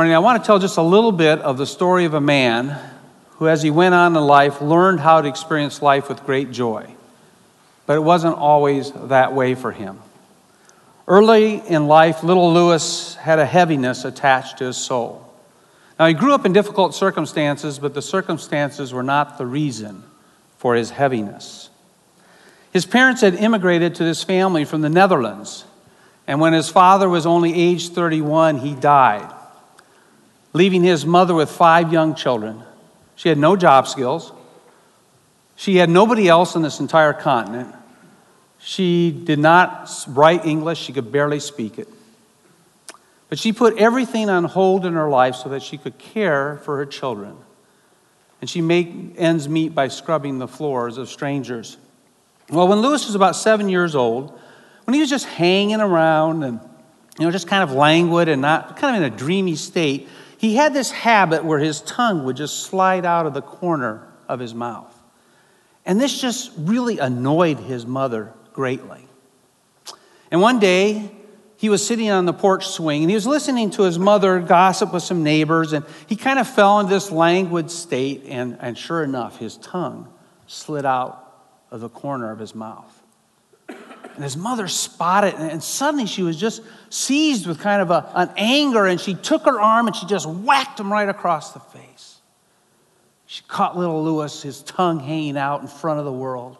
morning, I want to tell just a little bit of the story of a man who, as he went on in life, learned how to experience life with great joy. But it wasn't always that way for him. Early in life, little Lewis had a heaviness attached to his soul. Now, he grew up in difficult circumstances, but the circumstances were not the reason for his heaviness. His parents had immigrated to this family from the Netherlands, and when his father was only age 31, he died, leaving his mother with 5 young children. She had no job skills. She had nobody else on this entire continent. She did not write English. She could barely speak it. But she put everything on hold in her life so that she could care for her children. And she made ends meet by scrubbing the floors of strangers. Well, when Lewis was about 7 years old, when he was just hanging around and just kind of languid and not kind of in a dreamy state, he had this habit where his tongue would just slide out of the corner of his mouth. And this just really annoyed his mother greatly. And one day, he was sitting on the porch swing, and he was listening to his mother gossip with some neighbors, and he kind of fell into this languid state, and sure enough, his tongue slid out of the corner of his mouth. And his mother spotted it, and suddenly she was just seized with kind of an anger, and she took her arm and she just whacked him right across the face. She caught little Lewis, his tongue hanging out in front of the world.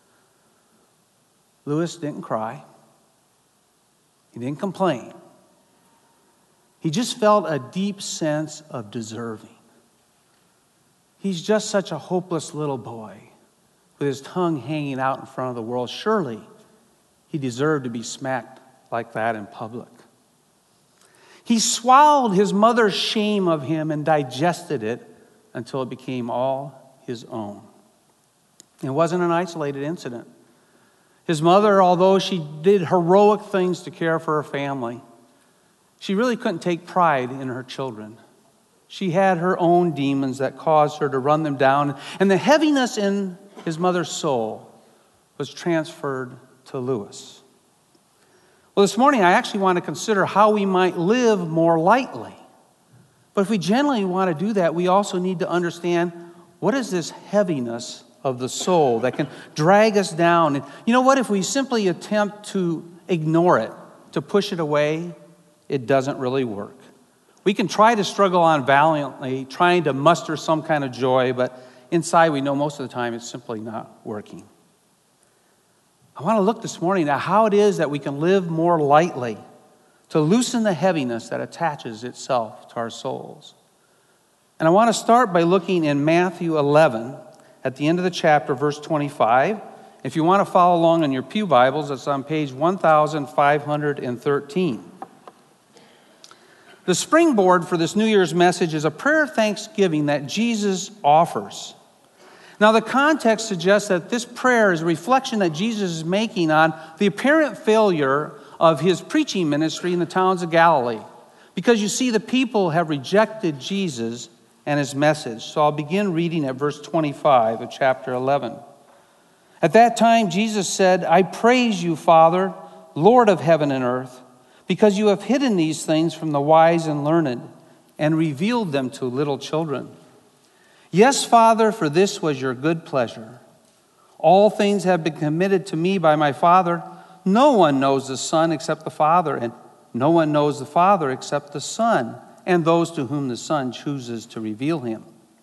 Lewis didn't cry. He didn't complain. He just felt a deep sense of deserving. He's just such a hopeless little boy with his tongue hanging out in front of the world. Surely he deserved to be smacked like that in public. He swallowed his mother's shame of him and digested it until it became all his own. It wasn't an isolated incident. His mother, although she did heroic things to care for her family, she really couldn't take pride in her children. She had her own demons that caused her to run them down, and the heaviness in his mother's soul was transferred to Lewis. Well, this morning I actually want to consider how we might live more lightly. But if we generally want to do that, we also need to understand what is this heaviness of the soul that can drag us down. And you know what? If we simply attempt to ignore it, to push it away, it doesn't really work. We can try to struggle on valiantly, trying to muster some kind of joy, but inside we know most of the time it's simply not working. I want to look this morning at how it is that we can live more lightly, to loosen the heaviness that attaches itself to our souls. And I want to start by looking in Matthew 11, at the end of the chapter, verse 25. If you want to follow along in your pew Bibles, it's on page 1513. The springboard for this New Year's message is a prayer of thanksgiving that Jesus offers. Now, the context suggests that this prayer is a reflection that Jesus is making on the apparent failure of his preaching ministry in the towns of Galilee. Because you see, the people have rejected Jesus and his message. So I'll begin reading at verse 25 of chapter 11. At that time, Jesus said, I praise you, Father, Lord of heaven and earth, because you have hidden these things from the wise and learned and revealed them to little children. Yes, Father, for this was your good pleasure. All things have been committed to me by my Father. No one knows the Son except the Father, and no one knows the Father except the Son, and those to whom the Son chooses to reveal him.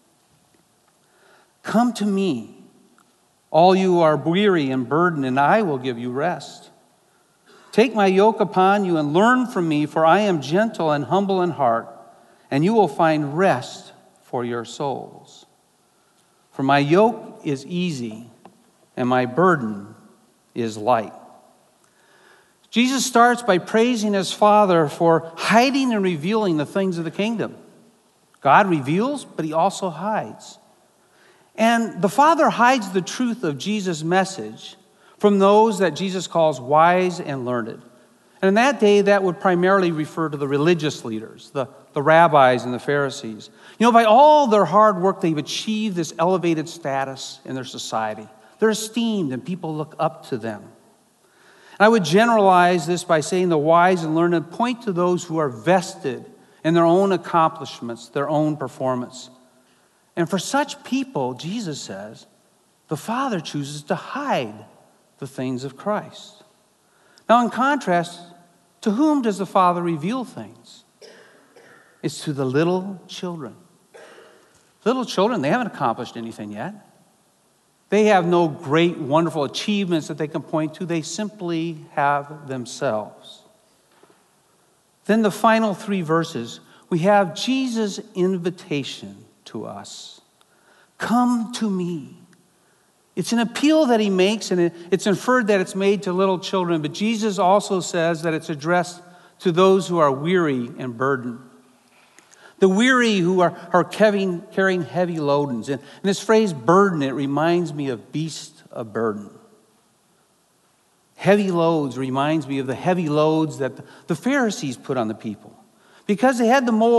Come to me, all you who are weary and burdened, and I will give you rest. Take my yoke upon you and learn from me, for I am gentle and humble in heart, and you will find rest for your souls. For my yoke is easy, and my burden is light. Jesus starts by praising his Father for hiding and revealing the things of the kingdom. God reveals, but he also hides. And the Father hides the truth of Jesus' message from those that Jesus calls wise and learned. And in that day, that would primarily refer to the religious leaders, the rabbis and the Pharisees. You know, by all their hard work, they've achieved this elevated status in their society. They're esteemed and people look up to them. And I would generalize this by saying the wise and learned point to those who are vested in their own accomplishments, their own performance. And for such people, Jesus says, the Father chooses to hide the things of Christ. Now, in contrast, to whom does the Father reveal things? It's to the little children. Little children, they haven't accomplished anything yet. They have no great, wonderful achievements that they can point to. They simply have themselves. Then the final 3 verses, we have Jesus' invitation to us. Come to me. It's an appeal that he makes, and it's inferred that it's made to little children, but Jesus also says that it's addressed to those who are weary and burdened. The weary who are carrying heavy loads. And this phrase, burden, it reminds me of beast of burden. Heavy loads reminds me of the heavy loads that the Pharisees put on the people. Because they had the law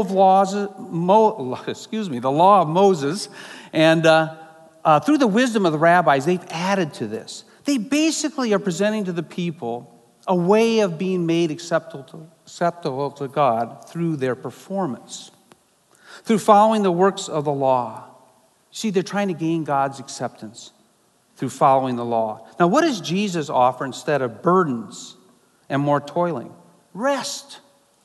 of Moses, and through the wisdom of the rabbis, they've added to this. They basically are presenting to the people a way of being made acceptable to God through their performance, through following the works of the law. See, they're trying to gain God's acceptance through following the law. Now, what does Jesus offer instead of burdens and more toiling? Rest.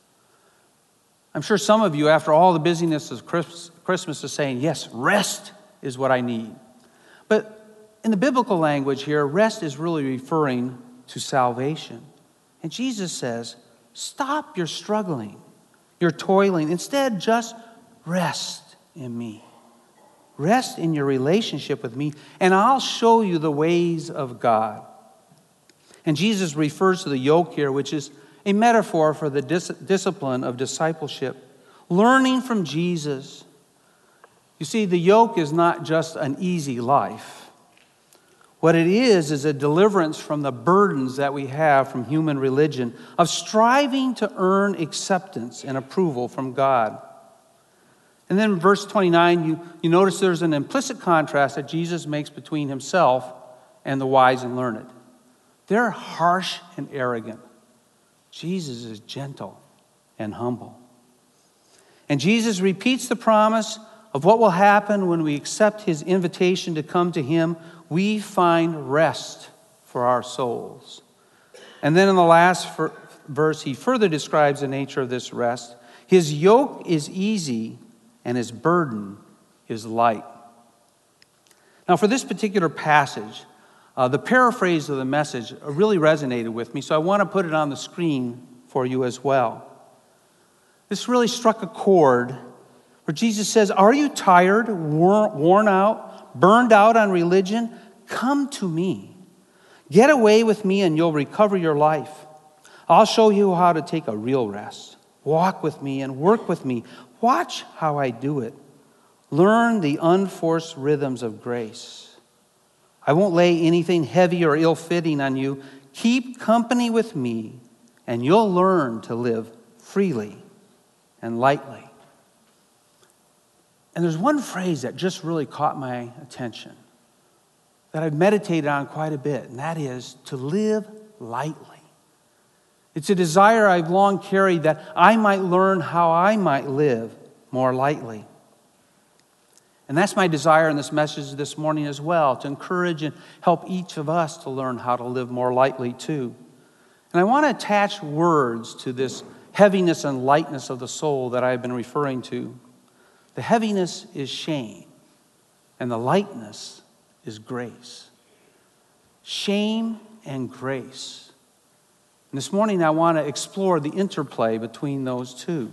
I'm sure some of you, after all the busyness of Christmas, are saying, yes, rest is what I need. But in the biblical language here, rest is really referring to salvation. And Jesus says, stop your struggling, your toiling. Instead, just rest in me. Rest in your relationship with me, and I'll show you the ways of God. And Jesus refers to the yoke here, which is a metaphor for the discipline of discipleship. Learning from Jesus. You see, the yoke is not just an easy life. What it is a deliverance from the burdens that we have from human religion, of striving to earn acceptance and approval from God. And then in verse 29, you notice there's an implicit contrast that Jesus makes between himself and the wise and learned. They're harsh and arrogant. Jesus is gentle and humble. And Jesus repeats the promise of what will happen when we accept his invitation to come to him. We find rest for our souls. And then in the last verse, he further describes the nature of this rest. His yoke is easy and his burden is light. Now, for this particular passage, the paraphrase of the message really resonated with me, so I want to put it on the screen for you as well. This really struck a chord where Jesus says, are you tired, worn out, burned out on religion? Come to me. Get away with me and you'll recover your life. I'll show you how to take a real rest. Walk with me and work with me. Watch how I do it. Learn the unforced rhythms of grace. I won't lay anything heavy or ill-fitting on you. Keep company with me, and you'll learn to live freely and lightly. And there's one phrase that just really caught my attention that I've meditated on quite a bit, and that is to live lightly. It's a desire I've long carried that I might learn how I might live more lightly. And that's my desire in this message this morning as well, to encourage and help each of us to learn how to live more lightly too. And I want to attach words to this heaviness and lightness of the soul that I've been referring to. The heaviness is shame, and the lightness is grace. Shame and grace. And this morning I want to explore the interplay between those two.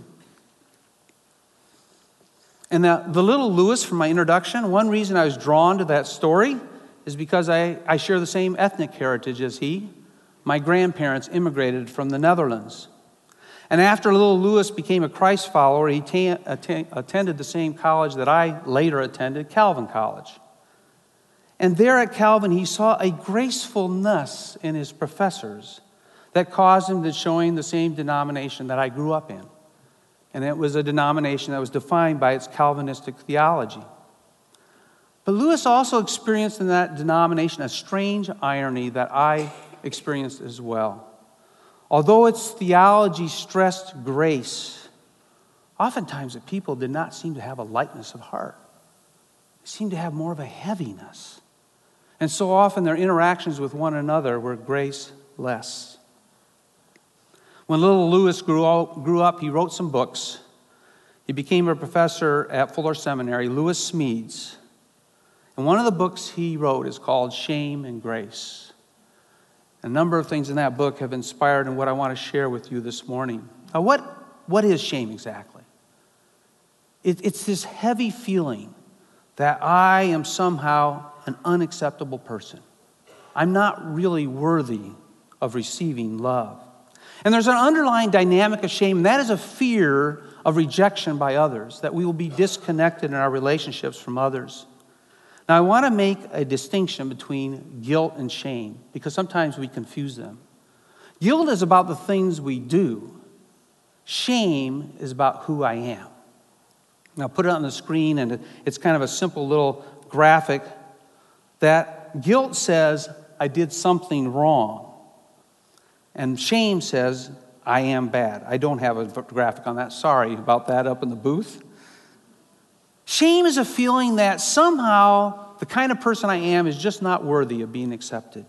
And the little Louis from my introduction, one reason I was drawn to that story is because I share the same ethnic heritage as he. My grandparents immigrated from the Netherlands. And after little Louis became a Christ follower, he attended the same college that I later attended, Calvin College. And there at Calvin, he saw a gracefulness in his professors that caused him to join the same denomination that I grew up in. And it was a denomination that was defined by its Calvinistic theology. But Louis also experienced in that denomination a strange irony that I experienced as well. Although its theology stressed grace, oftentimes the people did not seem to have a lightness of heart. They seemed to have more of a heaviness. And so often their interactions with one another were graceless. When little Lewis grew up, he wrote some books. He became a professor at Fuller Seminary, Lewis Smedes. And one of the books he wrote is called Shame and Grace. A number of things in that book have inspired in what I want to share with you this morning. Now, what is shame exactly? It's this heavy feeling that I am somehow an unacceptable person. I'm not really worthy of receiving love. And there's an underlying dynamic of shame, and that is a fear of rejection by others, that we will be disconnected in our relationships from others. Now, I want to make a distinction between guilt and shame, because sometimes we confuse them. Guilt is about the things we do. Shame is about who I am. Now, put it on the screen, and it's kind of a simple little graphic that guilt says, I did something wrong. And shame says, I am bad. I don't have a graphic on that. Sorry about that up in the booth. Shame is a feeling that somehow the kind of person I am is just not worthy of being accepted.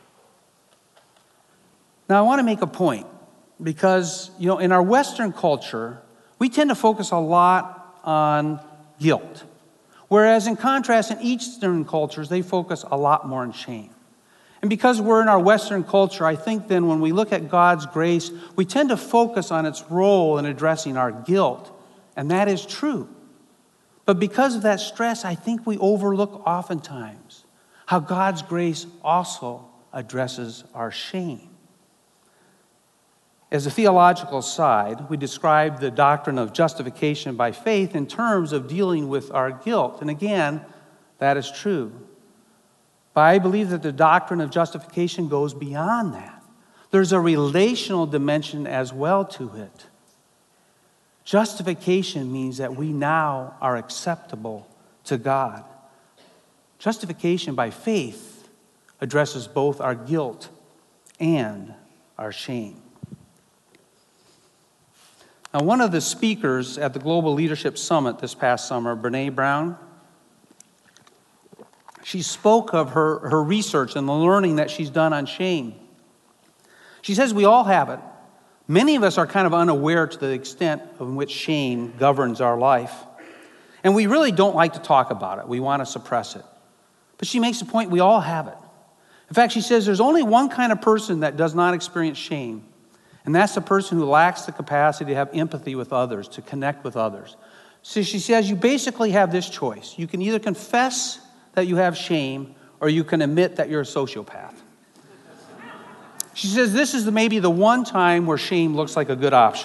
Now, I want to make a point because, in our Western culture, we tend to focus a lot on guilt. Whereas in contrast, in Eastern cultures, they focus a lot more on shame. And because we're in our Western culture, I think then when we look at God's grace, we tend to focus on its role in addressing our guilt. And that is true. But because of that stress, I think we overlook oftentimes how God's grace also addresses our shame. As a theological side, we describe the doctrine of justification by faith in terms of dealing with our guilt. And again, that is true. But I believe that the doctrine of justification goes beyond that. There's a relational dimension as well to it. Justification means that we now are acceptable to God. Justification by faith addresses both our guilt and our shame. Now, one of the speakers at the Global Leadership Summit this past summer, Brené Brown, she spoke of her research and the learning that she's done on shame. She says we all have it. Many of us are kind of unaware to the extent of which shame governs our life. And we really don't like to talk about it. We want to suppress it. But she makes the point we all have it. In fact, she says there's only one kind of person that does not experience shame. And that's the person who lacks the capacity to have empathy with others, to connect with others. So she says you basically have this choice. You can either confess that you have shame, or you can admit that you're a sociopath. She says this is maybe the one time where shame looks like a good option.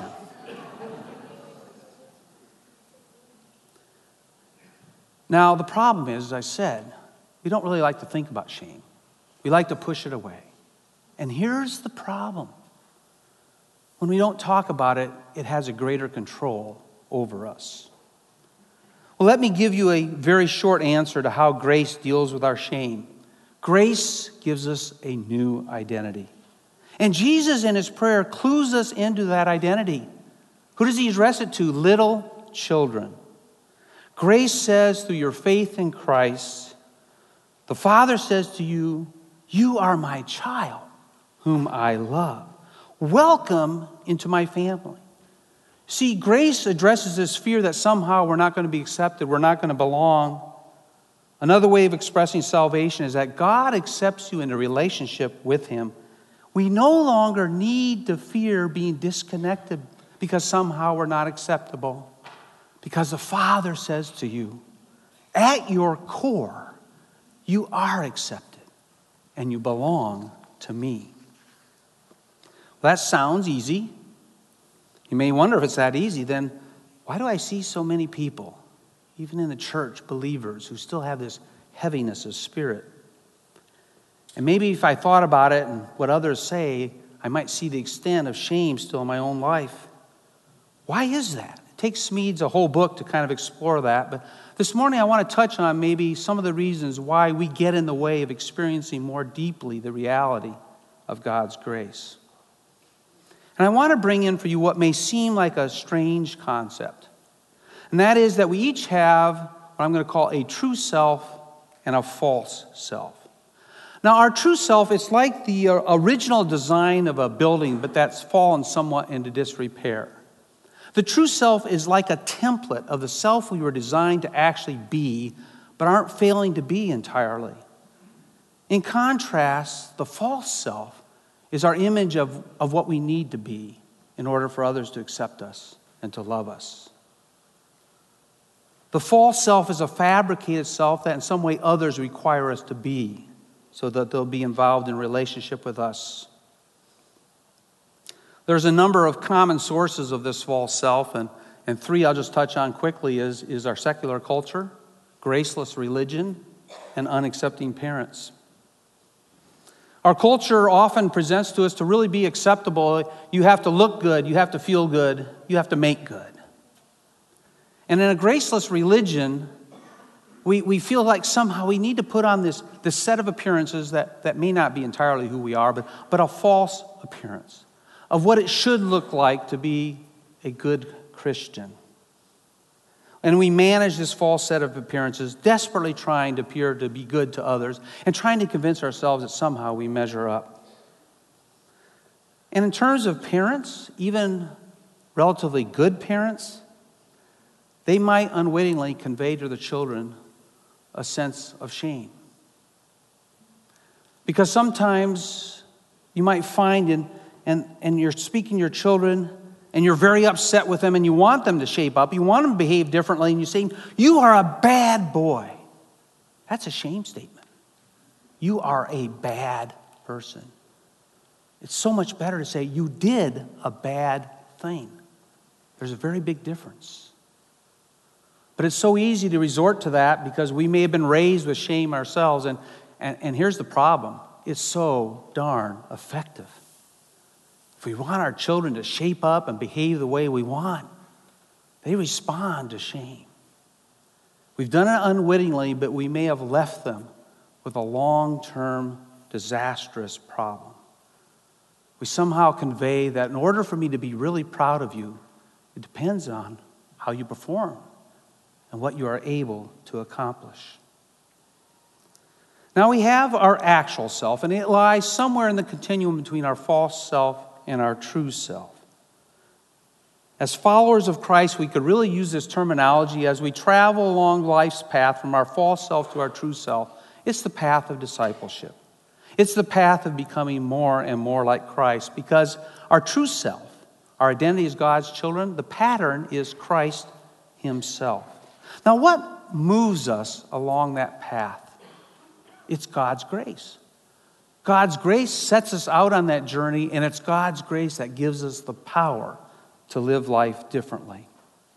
Now, the problem is, as I said, we don't really like to think about shame. We like to push it away. And here's the problem. When we don't talk about it, it has a greater control over us. Well, let me give you a very short answer to how grace deals with our shame. Grace gives us a new identity. And Jesus in his prayer clues us into that identity. Who does he address it to? Little children. Grace says through your faith in Christ, the Father says to you, you are my child whom I love. Welcome into my family. See, grace addresses this fear that somehow we're not going to be accepted, we're not going to belong. Another way of expressing salvation is that God accepts you in a relationship with him. We no longer need to fear being disconnected because somehow we're not acceptable. Because the Father says to you, at your core, you are accepted and you belong to me. Well, that sounds easy. You may wonder if it's that easy, then why do I see so many people, even in the church, believers, who still have this heaviness of spirit? And maybe if I thought about it and what others say, I might see the extent of shame still in my own life. Why is that? It takes Smedes a whole book to kind of explore that. But this morning I want to touch on maybe some of the reasons why we get in the way of experiencing more deeply the reality of God's grace. And I want to bring in for you what may seem like a strange concept. And that is that we each have what I'm going to call a true self and a false self. Now, our true self is like the original design of a building, but that's fallen somewhat into disrepair. The true self is like a template of the self we were designed to actually be, but aren't failing to be entirely. In contrast, the false self is our image of what we need to be in order for others to accept us and to love us. The false self is a fabricated self that in some way others require us to be so that they'll be involved in relationship with us. There's a number of common sources of this false self, and three I'll just touch on quickly is our secular culture, graceless religion, and unaccepting parents. Our culture often presents to us to really be acceptable, you have to look good, you have to feel good, you have to make good. And in a graceless religion, we feel like somehow we need to put on this set of appearances that may not be entirely who we are, but a false appearance of what it should look like to be a good Christian. And we manage this false set of appearances, desperately trying to appear to be good to others and trying to convince ourselves that somehow we measure up. And in terms of parents, even relatively good parents, they might unwittingly convey to the children a sense of shame. Because sometimes you might find and you're speaking to your children and you're very upset with them and you want them to shape up, you want them to behave differently, and you're saying, you are a bad boy. That's a shame statement. You are a bad person. It's so much better to say you did a bad thing. There's a very big difference. But it's so easy to resort to that because we may have been raised with shame ourselves. And here's the problem. It's so darn effective. If we want our children to shape up and behave the way we want, they respond to shame. We've done it unwittingly, but we may have left them with a long-term disastrous problem. We somehow convey that in order for me to be really proud of you, it depends on how you perform and what you are able to accomplish. Now we have our actual self, and it lies somewhere in the continuum between our false self and our true self. As followers of Christ, we could really use this terminology as we travel along life's path from our false self to our true self. It's the path of discipleship. It's the path of becoming more and more like Christ, because our true self, our identity as God's children, the pattern is Christ himself. Now, what moves us along that path? It's God's grace. God's grace sets us out on that journey, and it's God's grace that gives us the power to live life differently.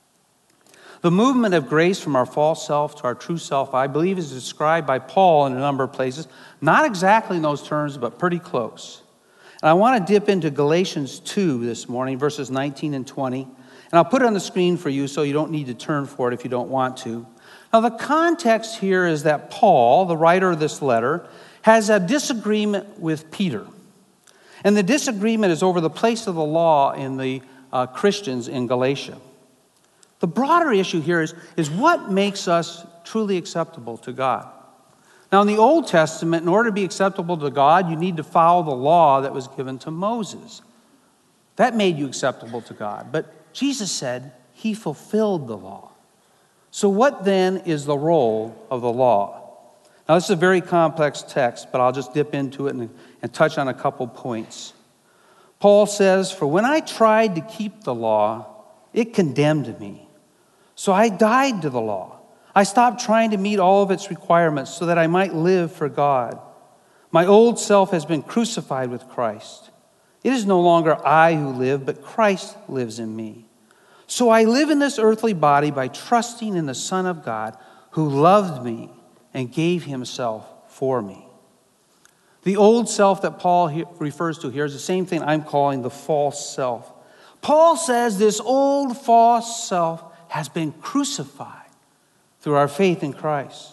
The movement of grace from our false self to our true self, I believe, is described by Paul in a number of places. Not exactly in those terms, but pretty close. And I want to dip into Galatians 2 this morning, verses 19 and 20. And I'll put it on the screen for you so you don't need to turn for it if you don't want to. Now, the context here is that Paul, the writer of this letter, has a disagreement with Peter. And the disagreement is over the place of the law in the Christians in Galatia. The broader issue here is what makes us truly acceptable to God. Now, in the Old Testament, in order to be acceptable to God, you need to follow the law that was given to Moses. That made you acceptable to God. But Jesus said he fulfilled the law. So what then is the role of the law? Now, this is a very complex text, but I'll just dip into it and touch on a couple points. Paul says, "For when I tried to keep the law, it condemned me. So I died to the law. I stopped trying to meet all of its requirements so that I might live for God. My old self has been crucified with Christ. It is no longer I who live, but Christ lives in me. So I live in this earthly body by trusting in the Son of God who loved me and gave himself for me." The old self that Paul refers to here is the same thing I'm calling the false self. Paul says this old false self has been crucified through our faith in Christ.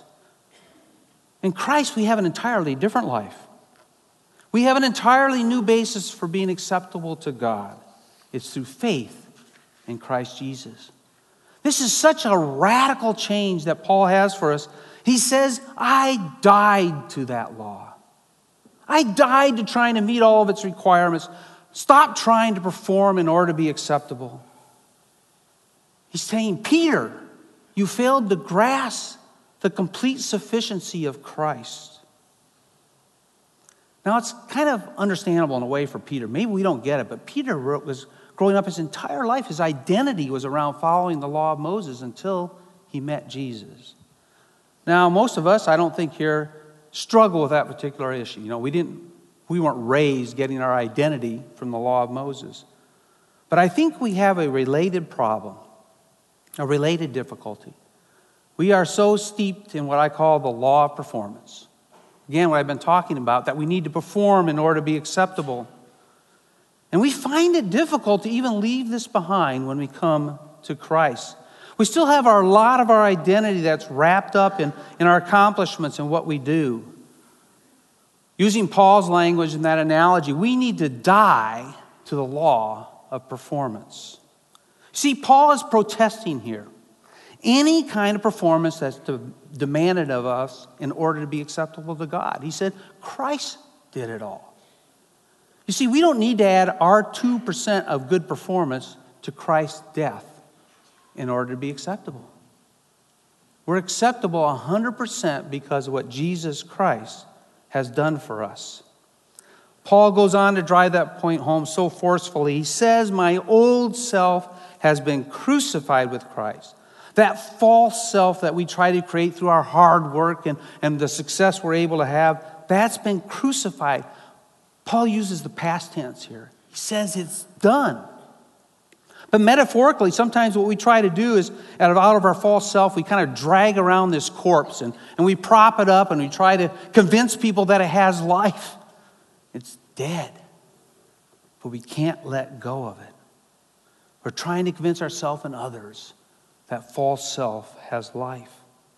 In Christ, we have an entirely different life. We have an entirely new basis for being acceptable to God. It's through faith in Christ Jesus. This is such a radical change that Paul has for us. He says, I died to that law. I died to trying to meet all of its requirements. Stop trying to perform in order to be acceptable. He's saying, Peter, you failed to grasp the complete sufficiency of Christ. Now, it's kind of understandable in a way for Peter. Maybe we don't get it, but Peter was growing up his entire life. His identity was around following the law of Moses until he met Jesus. Now, most of us, I don't think here, struggle with that particular issue. You know, we weren't raised getting our identity from the law of Moses. But I think we have a related problem, a related difficulty. We are so steeped in what I call the law of performance. Again, what I've been talking about, that we need to perform in order to be acceptable. And we find it difficult to even leave this behind when we come to Christ. We still have a lot of our identity that's wrapped up in our accomplishments and what we do. Using Paul's language in that analogy, we need to die to the law of performance. See, Paul is protesting here any kind of performance that's demanded of us in order to be acceptable to God. He said, Christ did it all. You see, we don't need to add our 2% of good performance to Christ's death in order to be acceptable. We're acceptable 100% because of what Jesus Christ has done for us. Paul goes on to drive that point home so forcefully. He says, my old self has been crucified with Christ. That false self that we try to create through our hard work and the success we're able to have, that's been crucified. Paul uses the past tense here. He says it's done. But metaphorically, sometimes what we try to do is, out of our false self, we kind of drag around this corpse and we prop it up and we try to convince people that it has life. It's dead. But we can't let go of it. We're trying to convince ourselves and others that false self has life.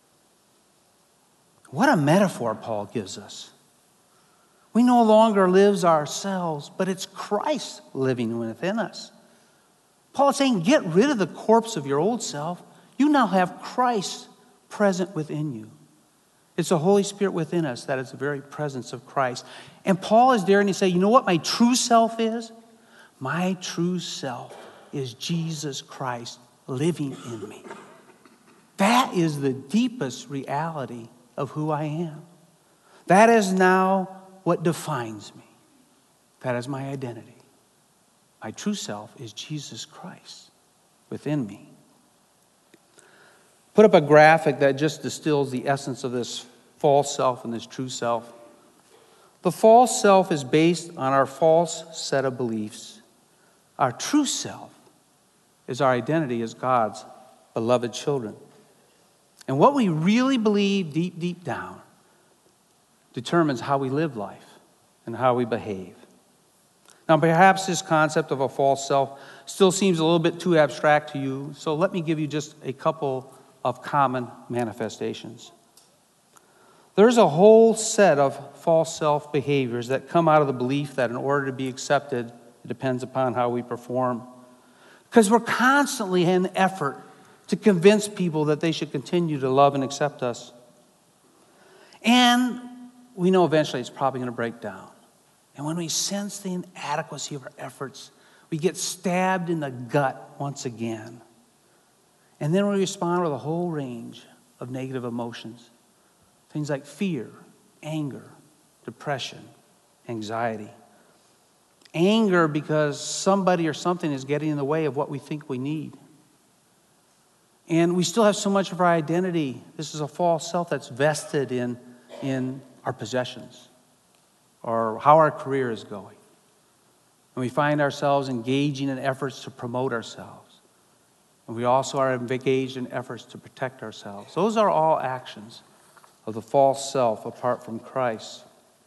What a metaphor Paul gives us. We no longer live ourselves, but it's Christ living within us. Paul is saying, get rid of the corpse of your old self. You now have Christ present within you. It's the Holy Spirit within us that is the very presence of Christ. And Paul is daring to say, you know what my true self is? My true self is Jesus Christ living in me. That is the deepest reality of who I am. That is now what defines me. That is my identity. My true self is Jesus Christ within me. Put up a graphic that just distills the essence of this false self and this true self. The false self is based on our false set of beliefs. Our true self is our identity as God's beloved children. And what we really believe deep, deep down determines how we live life and how we behave. Now, perhaps this concept of a false self still seems a little bit too abstract to you, so let me give you just a couple of common manifestations. There's a whole set of false self behaviors that come out of the belief that in order to be accepted, it depends upon how we perform. Because we're constantly in an effort to convince people that they should continue to love and accept us. And we know eventually it's probably going to break down. And when we sense the inadequacy of our efforts, we get stabbed in the gut once again. And then we respond with a whole range of negative emotions. Things like fear, anger, depression, anxiety. Anger because somebody or something is getting in the way of what we think we need. And we still have so much of our identity. This is a false self that's vested in our possessions or how our career is going. And we find ourselves engaging in efforts to promote ourselves. And we also are engaged in efforts to protect ourselves. Those are all actions of the false self apart from Christ.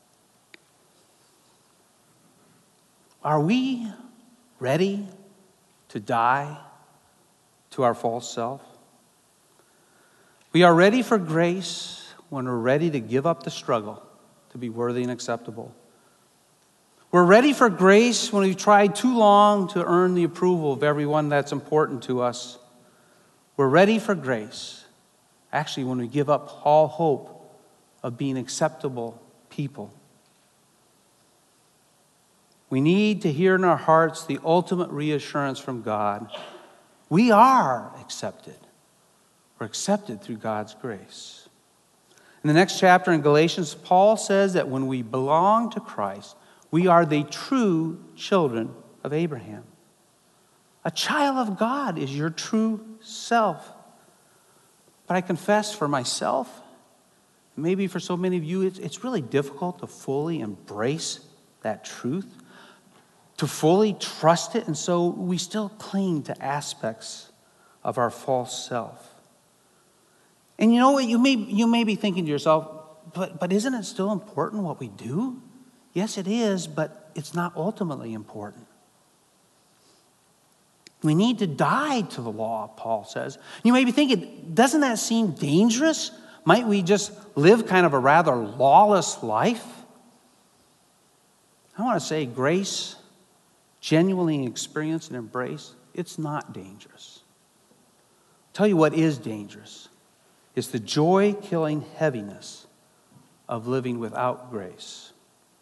Are we ready to die to our false self? We are ready for grace when we're ready to give up the struggle to be worthy and acceptable. We're ready for grace when we've tried too long to earn the approval of everyone that's important to us. We're ready for grace. Actually, when we give up all hope of being acceptable people. We need to hear in our hearts the ultimate reassurance from God. We are accepted. We're accepted through God's grace. In the next chapter in Galatians, Paul says that when we belong to Christ, we are the true children of Abraham. A child of God is your true self. But I confess for myself, maybe for so many of you, it's really difficult to fully embrace that truth, to fully trust it, and so we still cling to aspects of our false self. And you know what? You may be thinking to yourself, but isn't it still important what we do? Yes, it is, but it's not ultimately important. We need to die to the law, Paul says. You may be thinking, doesn't that seem dangerous? Might we just live kind of a rather lawless life? I want to say grace, genuinely experienced and embraced, it's not dangerous. I'll tell you what is dangerous. It's the joy-killing heaviness of living without grace.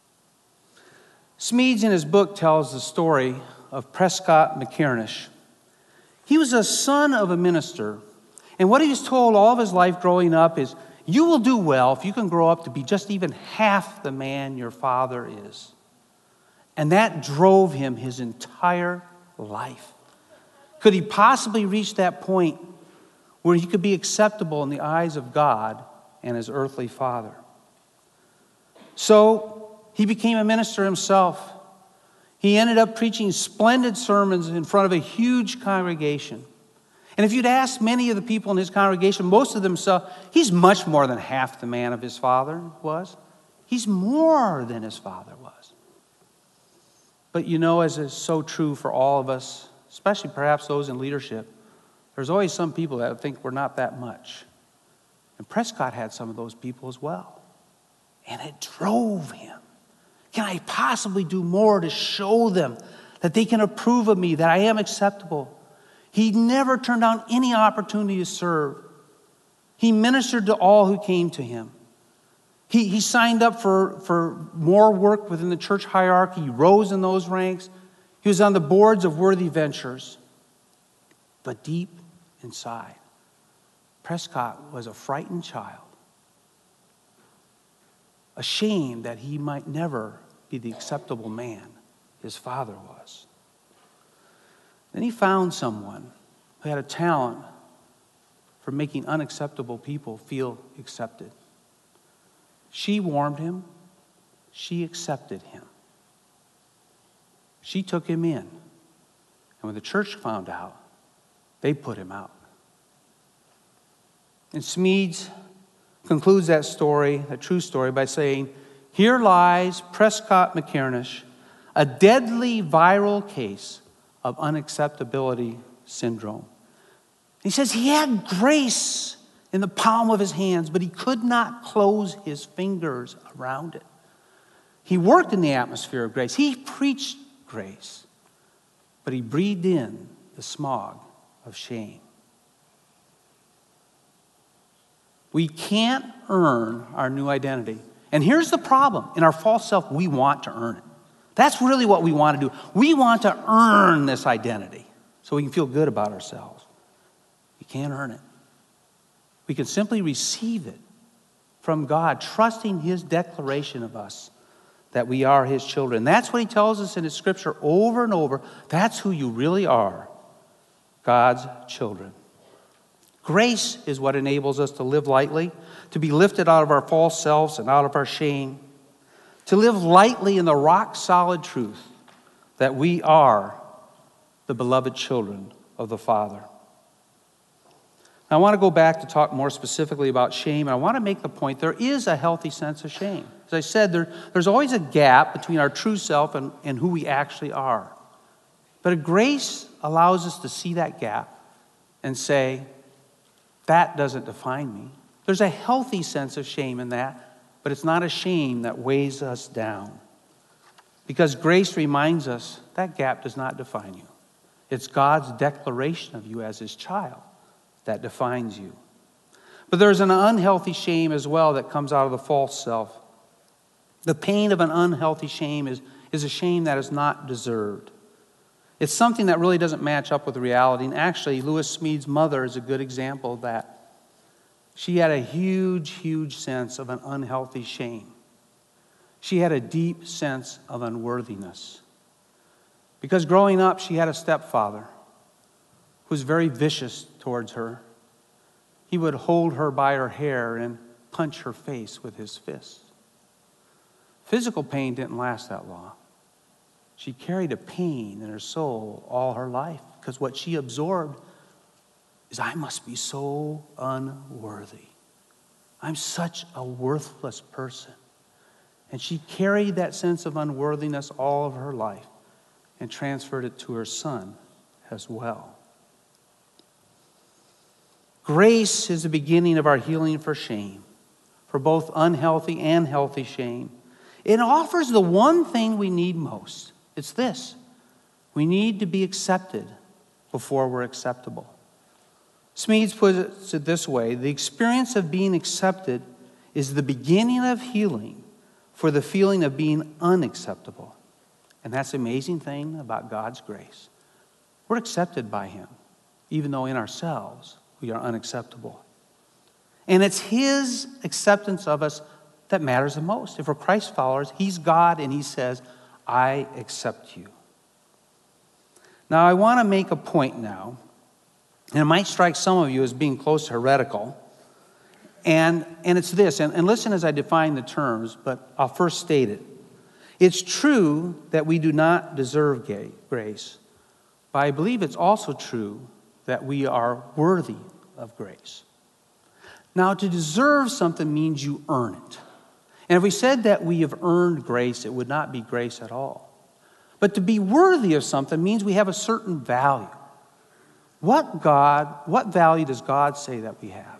Smedes in his book tells the story of Prescott McCarnish. He was a son of a minister, and what he was told all of his life growing up is, you will do well if you can grow up to be just even half the man your father is. And that drove him his entire life. Could he possibly reach that point where he could be acceptable in the eyes of God and his earthly father? So he became a minister himself. He ended up preaching splendid sermons in front of a huge congregation. And if you'd ask many of the people in his congregation, most of them said, he's much more than half the man of his father was. He's more than his father was. But you know, as is so true for all of us, especially perhaps those in leadership, there's always some people that think we're not that much. And Prescott had some of those people as well. And it drove him. Can I possibly do more to show them that they can approve of me, that I am acceptable? He never turned down any opportunity to serve. He ministered to all who came to him. He signed up for more work within the church hierarchy. He rose in those ranks. He was on the boards of Worthy Ventures. But deep inside, Prescott was a frightened child, ashamed that he might never be the acceptable man his father was. Then he found someone who had a talent for making unacceptable people feel accepted. She warmed him. She accepted him. She took him in. And when the church found out, they put him out. And Smedes concludes that story, that true story, by saying, here lies Prescott McCarnish, a deadly viral case of unacceptability syndrome. He says he had grace in the palm of his hands, but he could not close his fingers around it. He worked in the atmosphere of grace. He preached grace, but he breathed in the smog of shame. We can't earn our new identity. And here's the problem. In our false self, we want to earn it. That's really what we want to do. We want to earn this identity so we can feel good about ourselves. We can't earn it. We can simply receive it from God, trusting his declaration of us that we are his children. That's what he tells us in his scripture over and over. That's who you really are, God's children. Grace is what enables us to live lightly, to be lifted out of our false selves and out of our shame, to live lightly in the rock-solid truth that we are the beloved children of the Father. Now, I want to go back to talk more specifically about shame. I want to make the point there is a healthy sense of shame. As I said, there's always a gap between our true self and who we actually are. But grace allows us to see that gap and say, that doesn't define me. There's a healthy sense of shame in that, but it's not a shame that weighs us down. Because grace reminds us that gap does not define you. It's God's declaration of you as his child that defines you. But there's an unhealthy shame as well that comes out of the false self. The pain of an unhealthy shame is a shame that is not deserved. It's something that really doesn't match up with reality. And actually, Lewis Smead's mother is a good example of that. She had a huge, huge sense of an unhealthy shame. She had a deep sense of unworthiness. Because growing up, she had a stepfather who was very vicious towards her. He would hold her by her hair and punch her face with his fists. Physical pain didn't last that long. She carried a pain in her soul all her life because what she absorbed is, I must be so unworthy. I'm such a worthless person. And she carried that sense of unworthiness all of her life and transferred it to her son as well. Grace is the beginning of our healing for shame, for both unhealthy and healthy shame. It offers the one thing we need most. It's this: we need to be accepted before we're acceptable. Smeads puts it this way: the experience of being accepted is the beginning of healing for the feeling of being unacceptable. And that's the amazing thing about God's grace. We're accepted by Him, even though in ourselves we are unacceptable. And it's His acceptance of us that matters the most. If we're Christ followers, He's God and He says, I accept you. Now, I want to make a point now, and it might strike some of you as being close to heretical, and it's this, and listen as I define the terms, but I'll first state it. It's true that we do not deserve grace, but I believe it's also true that we are worthy of grace. Now, to deserve something means you earn it. And if we said that we have earned grace, it would not be grace at all. But to be worthy of something means we have a certain value. What value does God say that we have?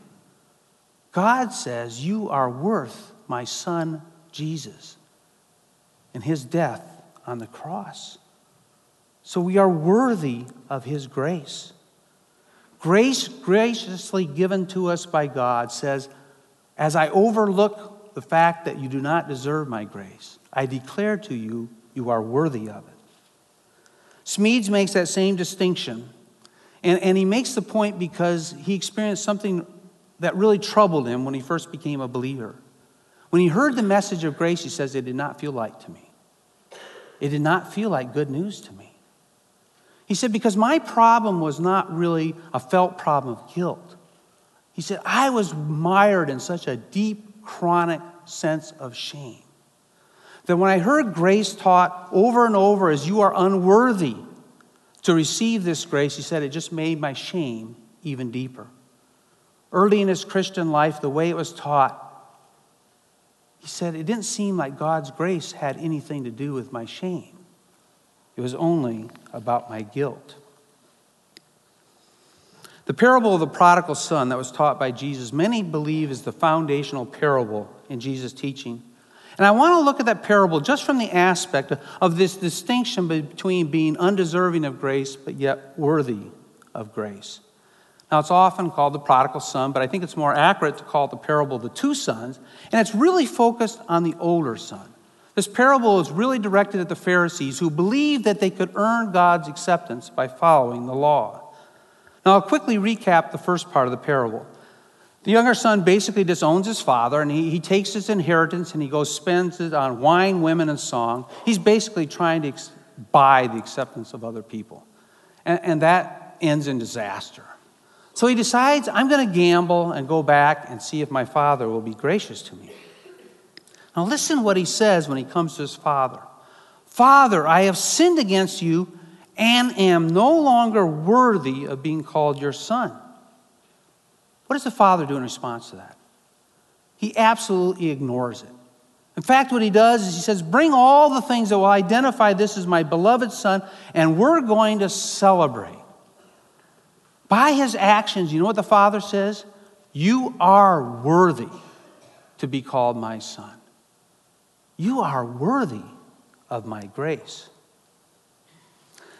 God says, you are worth my son Jesus and his death on the cross. So we are worthy of his grace. Grace graciously given to us by God says, as I overlook the fact that you do not deserve my grace, I declare to you, you are worthy of it. Smeads makes that same distinction. And he makes the point because he experienced something that really troubled him when he first became a believer. When he heard the message of grace, he says, it did not feel like to me. It did not feel like good news to me. He said, because my problem was not really a felt problem of guilt. He said, I was mired in such a deep, chronic sense of shame that when I heard grace taught over and over as you are unworthy to receive this grace, he said, it just made my shame even deeper. Early in his Christian life, the way it was taught, he said, it didn't seem like God's grace had anything to do with my shame. It was only about my guilt. The parable of the prodigal son that was taught by Jesus, many believe is the foundational parable in Jesus' teaching. And I want to look at that parable just from the aspect of this distinction between being undeserving of grace, but yet worthy of grace. Now, it's often called the prodigal son, but I think it's more accurate to call it the parable of the two sons. And it's really focused on the older son. This parable is really directed at the Pharisees who believed that they could earn God's acceptance by following the law. Now, I'll quickly recap the first part of the parable. The younger son basically disowns his father, and he takes his inheritance and he goes spends it on wine, women, and song. He's basically trying to buy the acceptance of other people. And that ends in disaster. So he decides, I'm going to gamble and go back and see if my father will be gracious to me. Now listen what he says when he comes to his father. Father, I have sinned against you and am no longer worthy of being called your son. What does the father do in response to that? He absolutely ignores it. In fact, what he does is he says, bring all the things that will identify this as my beloved son, and we're going to celebrate. By his actions, you know what the father says? You are worthy to be called my son. You are worthy of my grace.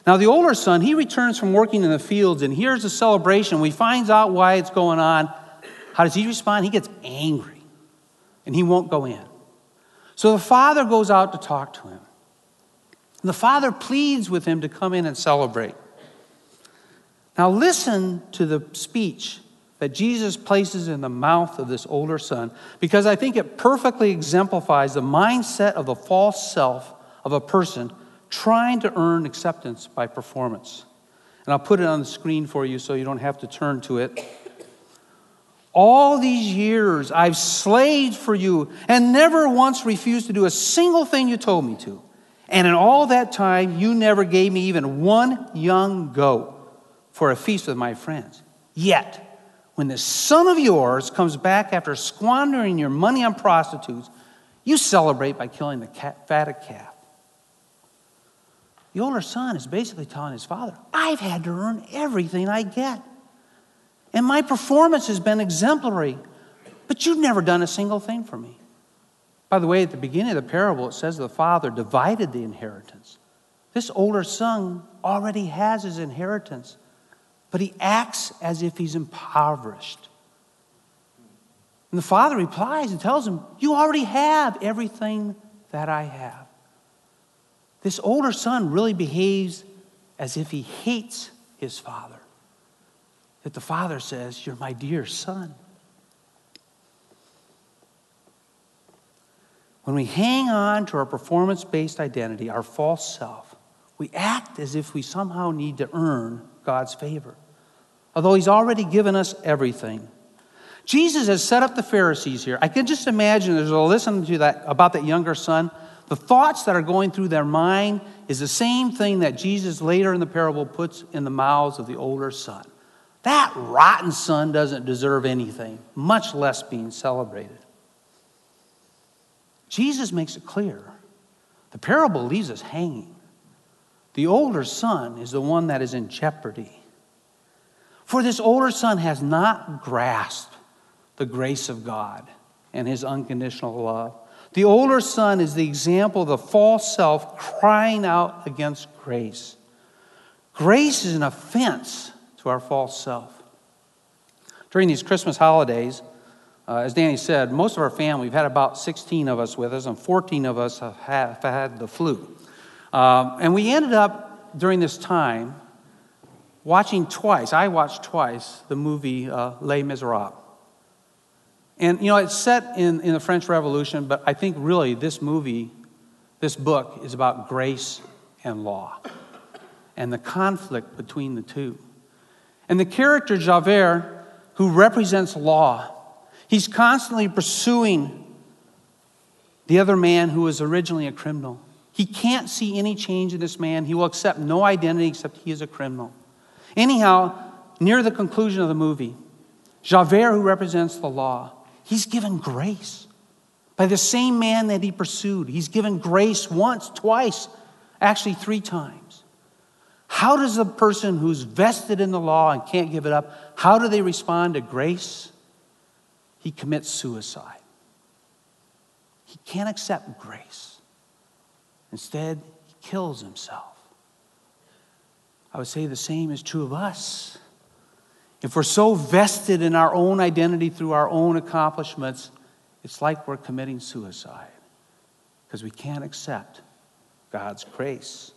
Now, the older son, he returns from working in the fields and hears the celebration. When he finds out why it's going on, how does he respond? He gets angry, and he won't go in. So the father goes out to talk to him. And the father pleads with him to come in and celebrate. Now, listen to the speech that Jesus places in the mouth of this older son, because I think it perfectly exemplifies the mindset of the false self of a person trying to earn acceptance by performance. And I'll put it on the screen for you so you don't have to turn to it. All these years I've slaved for you and never once refused to do a single thing you told me to. And in all that time, you never gave me even one young goat for a feast with my friends. Yet, when this son of yours comes back after squandering your money on prostitutes, you celebrate by killing the fatted calf. The older son is basically telling his father, I've had to earn everything I get. And my performance has been exemplary, but you've never done a single thing for me. By the way, at the beginning of the parable, it says the father divided the inheritance. This older son already has his inheritance, but he acts as if he's impoverished. And the father replies and tells him, you already have everything that I have. This older son really behaves as if he hates his father. That the father says, you're my dear son. When we hang on to our performance-based identity, our false self, we act as if we somehow need to earn God's favor, although he's already given us everything. Jesus has set up the Pharisees here. I can just imagine, as I listen to that about that younger son, the thoughts that are going through their mind is the same thing that Jesus later in the parable puts in the mouths of the older son. That rotten son doesn't deserve anything, much less being celebrated. Jesus makes it clear. The parable leaves us hanging. The older son is the one that is in jeopardy. For this older son has not grasped the grace of God and his unconditional love. The older son is the example of the false self crying out against grace. Grace is an offense to our false self. During these Christmas holidays, as Danny said, most of our family, we've had about 16 of us with us, and 14 of us have had the flu. And we ended up, during this time, watching twice. I watched twice the movie Les Miserables. And, it's set in the French Revolution, but I think really this book is about grace and law and the conflict between the two. And the character Javert, who represents law, he's constantly pursuing the other man who was originally a criminal. He can't see any change in this man. He will accept no identity except he is a criminal. Anyhow, near the conclusion of the movie, Javert, who represents the law, he's given grace by the same man that he pursued. He's given grace once, twice, actually 3 times. How does the person who's vested in the law and can't give it up, how do they respond to grace? He commits suicide. He can't accept grace. Instead, he kills himself. I would say the same is true of us. If we're so vested in our own identity through our own accomplishments, it's like we're committing suicide because we can't accept God's grace.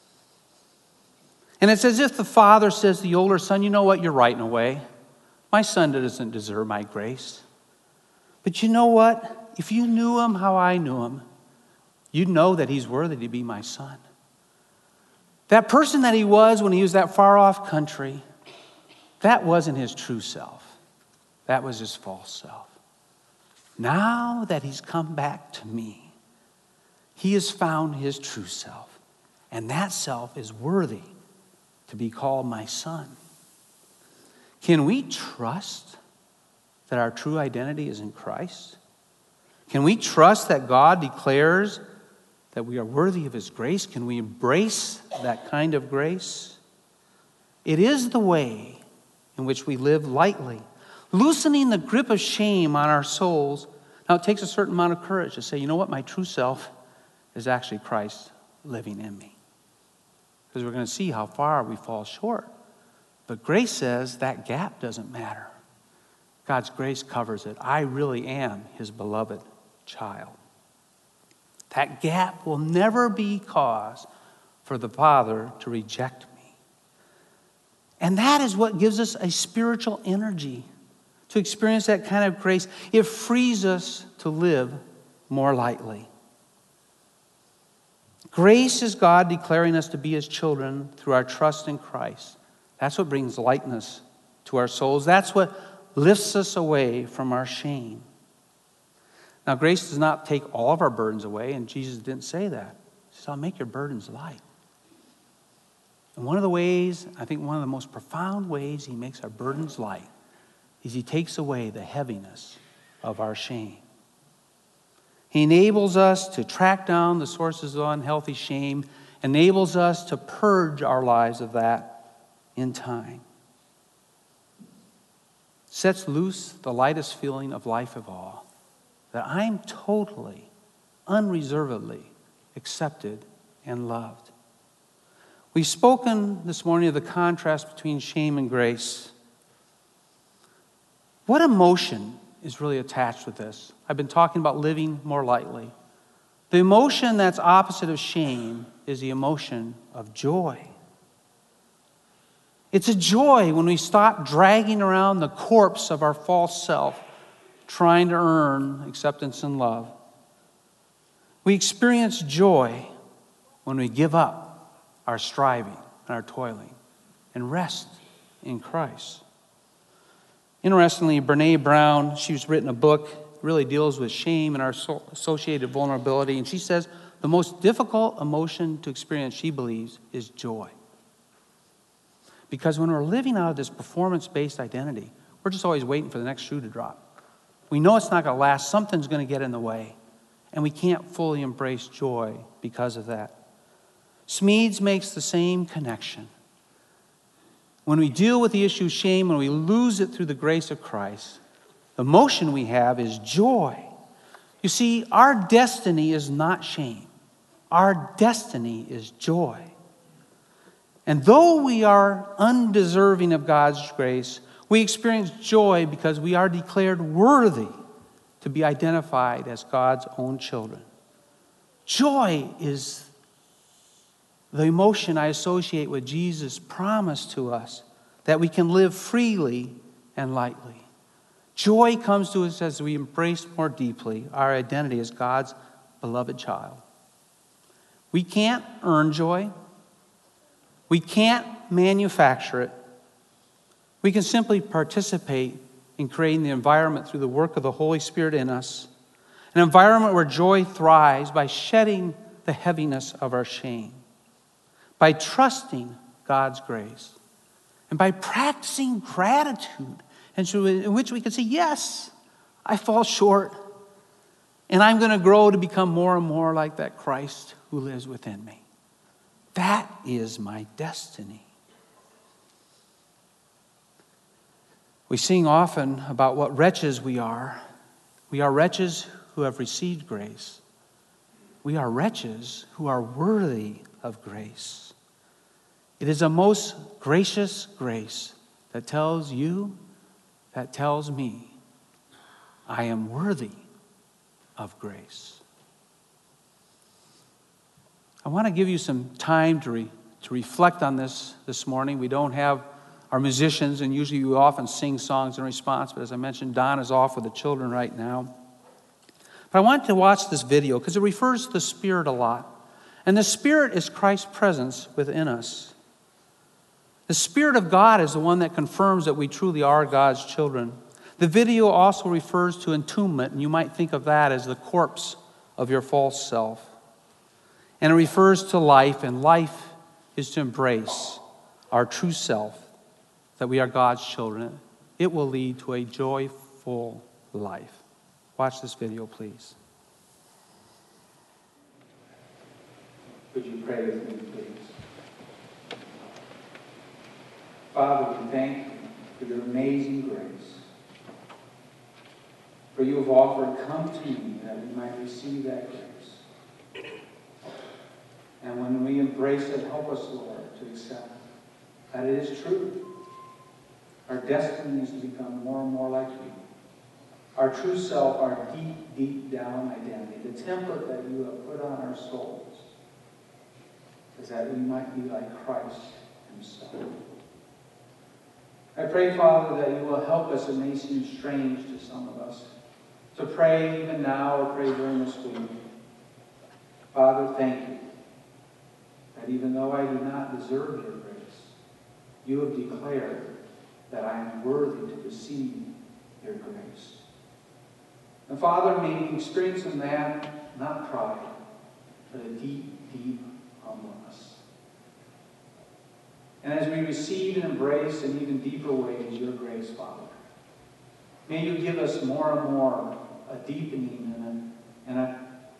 And it's as if the father says to the older son, you know what, you're right in a way. My son doesn't deserve my grace. But you know what? If you knew him how I knew him, you'd know that he's worthy to be my son. That person that he was when he was that far off country, that wasn't his true self. That was his false self. Now that he's come back to me, he has found his true self. And that self is worthy to be called my son. Can we trust that our true identity is in Christ? Can we trust that God declares that we are worthy of his grace? Can we embrace that kind of grace? It is the way in which we live lightly, loosening the grip of shame on our souls. Now, it takes a certain amount of courage to say, you know what, my true self is actually Christ living in me. because we're going to see how far we fall short. But grace says that gap doesn't matter. God's grace covers it. I really am his beloved child. That gap will never be cause for the Father to reject me. And that is what gives us a spiritual energy to experience that kind of grace. It frees us to live more lightly. Grace is God declaring us to be his children through our trust in Christ. That's what brings lightness to our souls. That's what lifts us away from our shame. Now, grace does not take all of our burdens away, and Jesus didn't say that. He says, I'll make your burdens light. And one of the ways, I think one of the most profound ways he makes our burdens light is he takes away the heaviness of our shame. He enables us to track down the sources of unhealthy shame, enables us to purge our lives of that in time. Sets loose the lightest feeling of life of all, that I'm totally, unreservedly accepted and loved. We've spoken this morning of the contrast between shame and grace. What emotion is really attached with this? I've been talking about living more lightly. The emotion that's opposite of shame is the emotion of joy. It's a joy when we stop dragging around the corpse of our false self, trying to earn acceptance and love. We experience joy when we give up our striving and our toiling and rest in Christ. Interestingly, Brené Brown, she's written a book, really deals with shame and our associated vulnerability, and she says the most difficult emotion to experience, she believes, is joy. Because when we're living out of this performance-based identity, we're just always waiting for the next shoe to drop. We know it's not going to last. Something's going to get in the way. And we can't fully embrace joy because of that. Smedes makes the same connection. When we deal with the issue of shame, when we lose it through the grace of Christ, the emotion we have is joy. You see, our destiny is not shame. Our destiny is joy. And though we are undeserving of God's grace, we experience joy because we are declared worthy to be identified as God's own children. Joy is the emotion I associate with Jesus' promise to us that we can live freely and lightly. Joy comes to us as we embrace more deeply our identity as God's beloved child. We can't earn joy. We can't manufacture it. We can simply participate in creating the environment through the work of the Holy Spirit in us, an environment where joy thrives by shedding the heaviness of our shame, by trusting God's grace, and by practicing gratitude, in which we can say, yes, I fall short, and I'm going to grow to become more and more like that Christ who lives within me. That is my destiny. We sing often about what wretches we are. We are wretches who have received grace. We are wretches who are worthy of grace. It is a most gracious grace that tells you, that tells me, I am worthy of grace. I want to give you some time to reflect on this morning. We don't have our musicians, and usually we often sing songs in response, but as I mentioned, Don is off with the children right now. But I want to watch this video because it refers to the Spirit a lot. And the Spirit is Christ's presence within us. The Spirit of God is the one that confirms that we truly are God's children. The video also refers to entombment, and you might think of that as the corpse of your false self. And it refers to life, and life is to embrace our true self, that we are God's children. It will lead to a joyful life. Watch this video, please. Would you pray with me, please? Father, we thank you for your amazing grace. For you have offered, come to me, that we might receive that grace. And when we embrace it, help us, Lord, to accept that it is true. Our destiny is to become more and more like you. Our true self, our deep, deep down identity, the template that you have put on our souls, is that we might be like Christ himself. I pray, Father, that you will help us. It may seem strange to some of us to pray even now or pray during this week. Father, thank you that even though I do not deserve your grace, you have declared that I am worthy to receive your grace. And Father, may we experience in that not pride, but a deep, deep humbleness. And as we receive and embrace in even deeper ways your grace, Father, may you give us more and more a deepening and a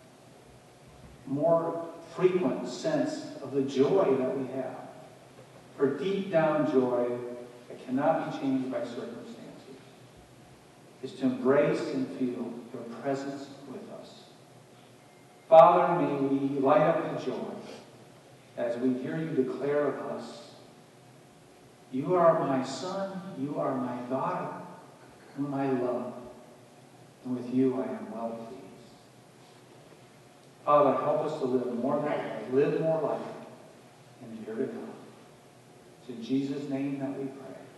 more frequent sense of the joy that we have. For deep down joy that cannot be changed by circumstances is to embrace and feel your presence with us. Father, may we light up with joy as we hear you declare of us, you are my son, you are my daughter, whom I love, and with you I am well pleased. Father, help us to live more that way, live more like it, and hear to God. It's in Jesus' name that we pray.